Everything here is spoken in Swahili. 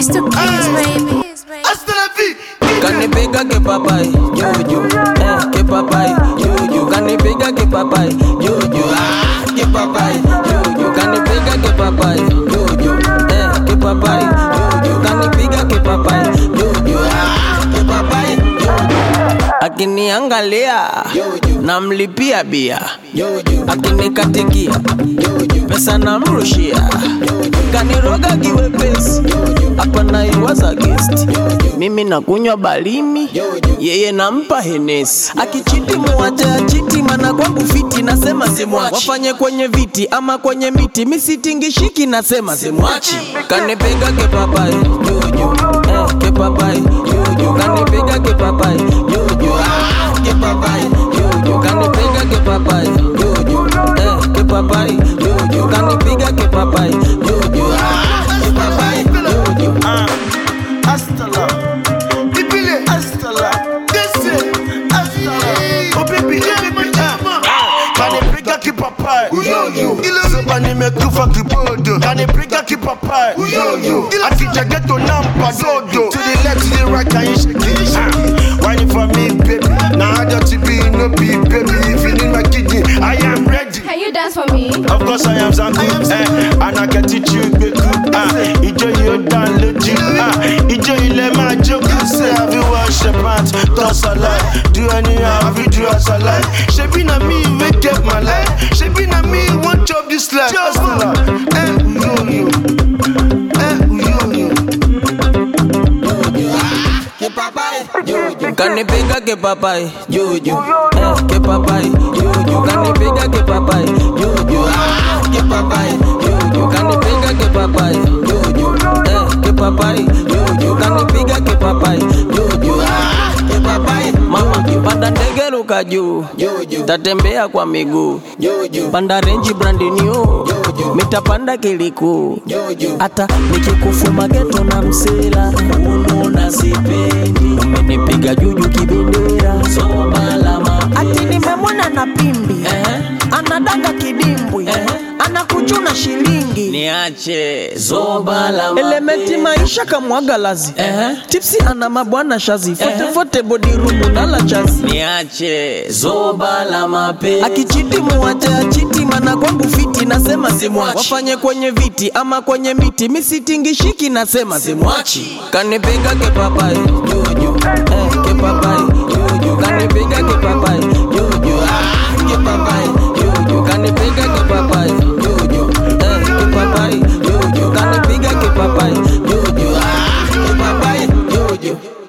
Mr. Keys, baby. Hasta la vie. Kanipega ke papai, juju, ke papai, juju. Kanipega ke papai, juju, ke papai, juju. Kanipega ke papai, juju, ke papai, juju. Kanipega ke papai, juju, ke papai, juju. Akiniangalia, namlipia bia, akinikatikia, pesa namrushia, kaniroga kiwepesi, hapa naiwaza guest. Mimi nakunywa balimi, yeye nampa Hennessy. Akichiti muache achiti, mana kwangu fiti, nasema simwachi. Wafanye kwenye viti ama kwenye miti, misitingishiki, nasema simwachi. Kanipega ke papai, juju, ke papai, juju. Kanipega ke papai, juju, ke papai, juju. Kanipega ke papai, juju, ke papai, juju. Kanipega ke papai, juju, ke papai, juju. Hasta la. Dipile. Hasta la. Desse. Hasta la. Oh baby, Kanipega ki papai. Sebani mekufa kibodo. Kanipega ki papai. Akija ghetto nampa dodo. To the left, to the right, can you shake it? Whining for me, baby. Now I got to be no be, baby. If you need my kidney, I am ready. Can you dance for me? Of course I am Zanku, and I can teach you Beku. Ijo you down legit. Ijo you let my joke. Say have you wash your pants? Toss a lie. Do anyhow, have you do as I like? She be na me, wake up my life. She be na me, one job this life. Hustler, yo. Kanipega ke papai, juju, ke papai, juju. Kanipega ke papai, juju, ke papai, juju. Kanipega ke papai, juju, ke papai, juju. Kanipega ke papai, juju, ke papai. Mama kipanda ndege ruka juu, tatembea kwa miguu, panda range brand new, mitapanda kiliku. Hata nikikufuma geto na msela, unaona sipendi. Umenipiga juju kibendera, soba lama. Ati nimemwona na pimbi, anadanga kidimbwi, anakuchuna shilingi. Niache zoba lama. Elementi maisha kamwaga lazi, tipsi ana mabwana shazi, fote body room nala chazi. Niache zoba la mape. Akichiti muache achiti, mana kwangu fiti, nasema simwachi. Wafanye kwenye viti ama kwenye miti, misitingishiki, nasema simwachi. Kanipega ke papai, juju, ke papai, juju. Kanipega ke papai, juju, ke papai,